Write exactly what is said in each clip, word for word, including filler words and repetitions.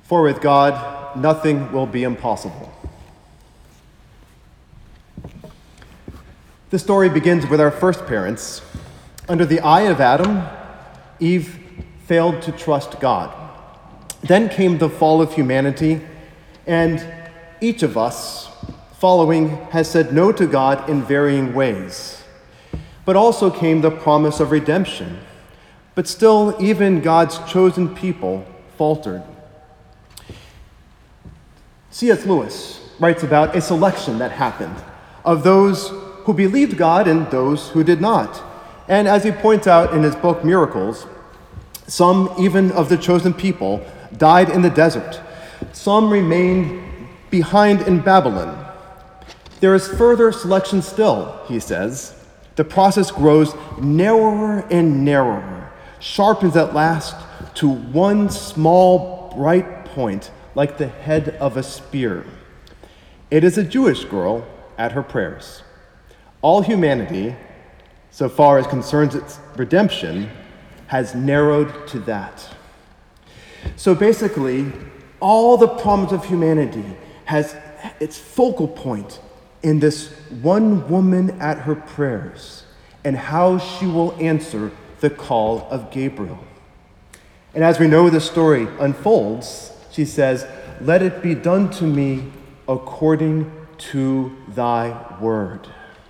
For with God, nothing will be impossible. The story begins with our first parents. Under the eye of Adam, Eve failed to trust God. Then came the fall of humanity, and each of us, following, has said no to God in varying ways. But also came the promise of redemption. But still, even God's chosen people faltered. C S Lewis writes about a selection that happened of those who believed God and those who did not. And as he points out in his book, Miracles, some, even of the chosen people, died in the desert. Some remained behind in Babylon. There is further selection still, he says. The process grows narrower and narrower, sharpens at last to one small, bright point like the head of a spear. It is a Jewish girl at her prayers. All humanity, so far as concerns its redemption, has narrowed to that. So basically, all the promise of humanity has its focal point in this one woman at her prayers and how she will answer the call of Gabriel. And as we know the story unfolds, she says, "Let it be done to me according to thy word."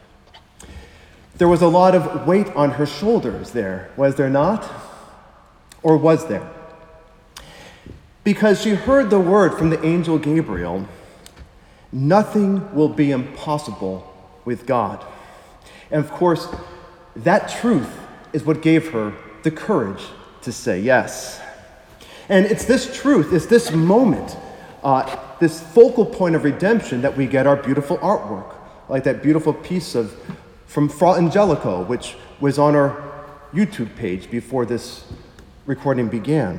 There was a lot of weight on her shoulders there, was there not? Or was there? Because she heard the word from the angel Gabriel, nothing will be impossible with God. And of course, that truth is what gave her the courage to say yes. And it's this truth, it's this moment, uh, this focal point of redemption that we get our beautiful artwork, like that beautiful piece of from Fra Angelico, which was on our YouTube page before this recording began.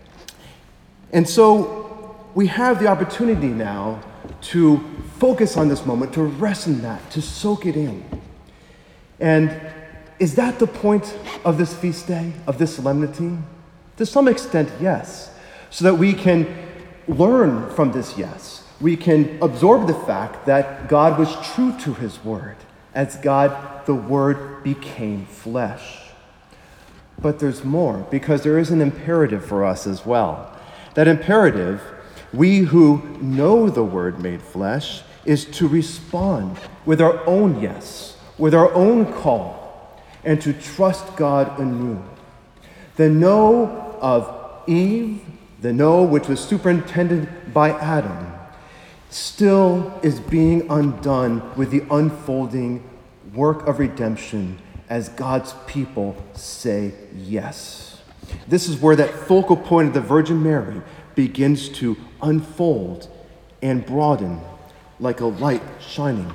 And so we have the opportunity now to focus on this moment, to rest in that, to soak it in. And is that the point of this feast day, of this solemnity? To some extent, yes. So that we can learn from this yes. We can absorb the fact that God was true to his word, as God, the word, became flesh. But there's more, because there is an imperative for us as well. That imperative, we who know the word made flesh, is to respond with our own yes, with our own call, and to trust God anew. The no of Eve, the no which was superintended by Adam, still is being undone with the unfolding work of redemption as God's people say yes. This is where that focal point of the Virgin Mary begins to unfold and broaden like a light shining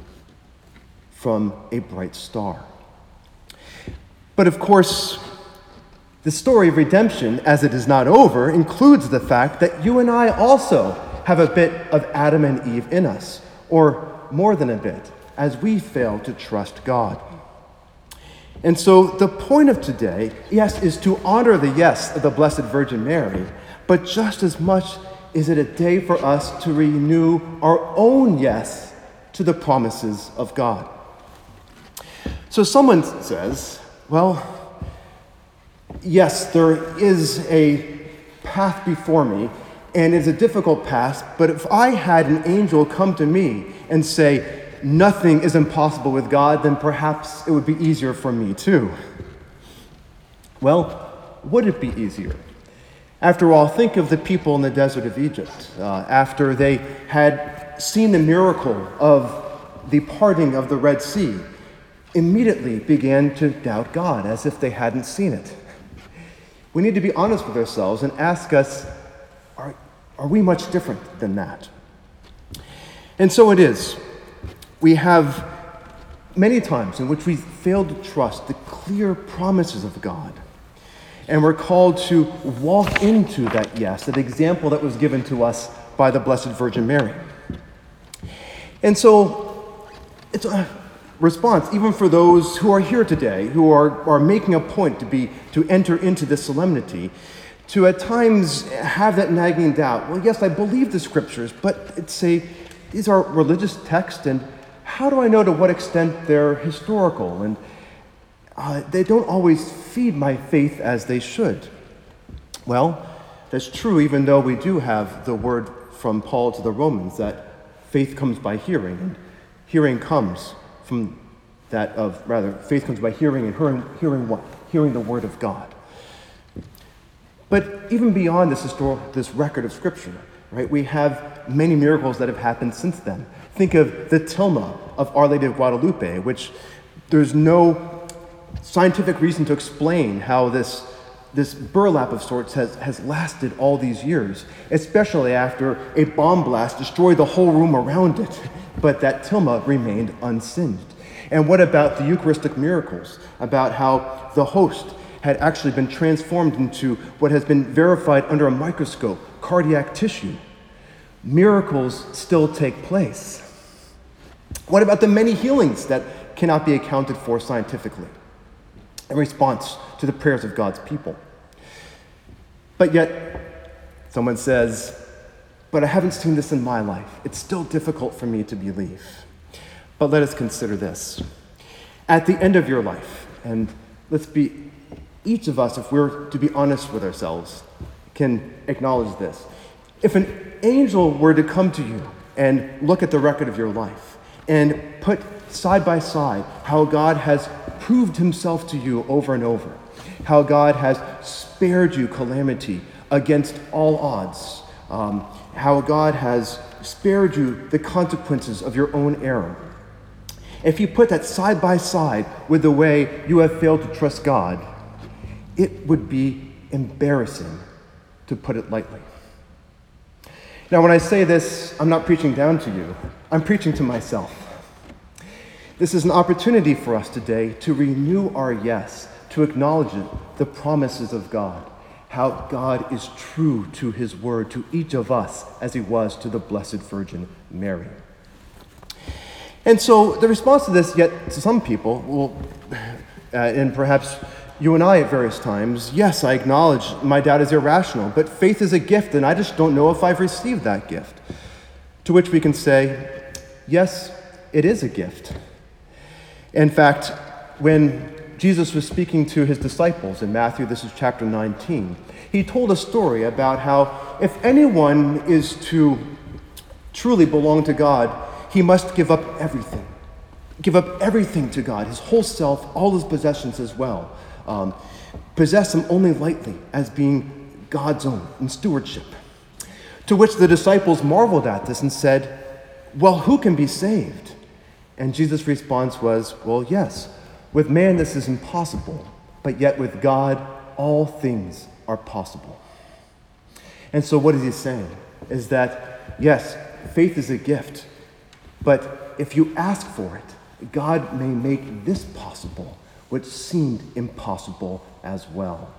from a bright star. But of course, the story of redemption, as it is not over, includes the fact that you and I also have a bit of Adam and Eve in us, or more than a bit, as we fail to trust God. And so the point of today, yes, is to honor the yes of the Blessed Virgin Mary, but just as much is it a day for us to renew our own yes to the promises of God. So someone says, well, yes, there is a path before me, and it's a difficult path, but if I had an angel come to me and say, nothing is impossible with God, then perhaps it would be easier for me too. Well, would it be easier? After all, think of the people in the desert of Egypt. Uh, after they had seen the miracle of the parting of the Red Sea, immediately began to doubt God as if they hadn't seen it. We need to be honest with ourselves and ask us, are, are we much different than that? And so it is. We have many times in which we fail to trust the clear promises of God. And we're called to walk into that yes, that example that was given to us by the Blessed Virgin Mary. And so it's a response, even for those who are here today, who are, are making a point to be to enter into this solemnity, to at times have that nagging doubt. Well, yes, I believe the scriptures, but it's say these are religious texts, and how do I know to what extent they're historical? And uh, they don't always feed my faith as they should. Well, that's true, even though we do have the word from Paul to the Romans that faith comes by hearing, and hearing comes from that of, rather, faith comes by hearing, and hearing, hearing what? Hearing the word of God. But even beyond this historical, this record of Scripture, right, we have many miracles that have happened since then. Think of the tilma of Our Lady of Guadalupe, which there's no scientific reason to explain how this, this burlap of sorts has, has lasted all these years, especially after a bomb blast destroyed the whole room around it, but that tilma remained unsinged. And what about the Eucharistic miracles, about how the host had actually been transformed into what has been verified under a microscope, cardiac tissue? Miracles still take place. What about the many healings that cannot be accounted for scientifically in response to the prayers of God's people? But yet, someone says, but I haven't seen this in my life. It's still difficult for me to believe. But let us consider this. At the end of your life, and let's be each of us, if we're to be honest with ourselves, can acknowledge this. If an angel were to come to you and look at the record of your life and put side by side how God has proved himself to you over and over, how God has spared you calamity against all odds, um, how God has spared you the consequences of your own error. If you put that side by side with the way you have failed to trust God, it would be embarrassing, to put it lightly. Now, when I say this, I'm not preaching down to you. I'm preaching to myself. This is an opportunity for us today to renew our yes, to acknowledge it, the promises of God, how God is true to his word to each of us as he was to the Blessed Virgin Mary. And so the response to this, yet to some people, will, uh, and perhaps you and I at various times, yes, I acknowledge my doubt is irrational, but faith is a gift, and I just don't know if I've received that gift. To which we can say, yes, it is a gift. In fact, when Jesus was speaking to his disciples in Matthew, this is chapter nineteen, he told a story about how if anyone is to truly belong to God, he must give up everything. Give up everything to God, his whole self, all his possessions as well. Um, possess them only lightly as being God's own in stewardship. To which the disciples marveled at this and said, well, who can be saved? And Jesus' response was, well, yes, with man this is impossible, but yet with God all things are possible. And so what is he saying? Is that, yes, faith is a gift, but if you ask for it, God may make this possible, which seemed impossible as well.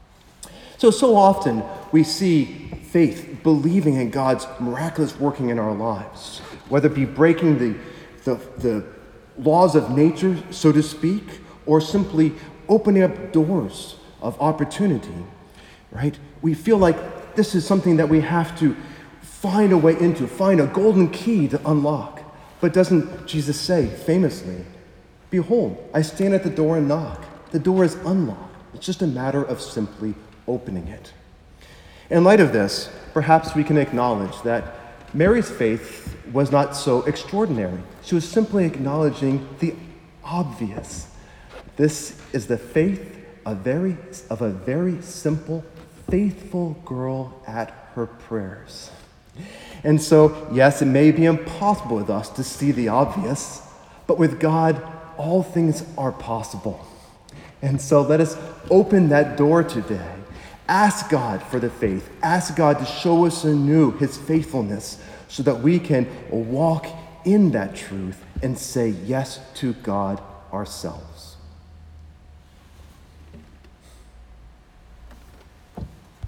So, so often we see faith, believing in God's miraculous working in our lives, whether it be breaking the, the, the laws of nature, so to speak, or simply opening up doors of opportunity, right? We feel like this is something that we have to find a way into, find a golden key to unlock. But doesn't Jesus say famously, behold, I stand at the door and knock. The door is unlocked. It's just a matter of simply opening it. In light of this, perhaps we can acknowledge that Mary's faith was not so extraordinary. She was simply acknowledging the obvious. This is the faith of, very, of a very simple, faithful girl at her prayers. And so, yes, it may be impossible with us to see the obvious, but with God, all things are possible. And so let us open that door today. Ask God for the faith. Ask God to show us anew his faithfulness so that we can walk in that truth and say yes to God ourselves.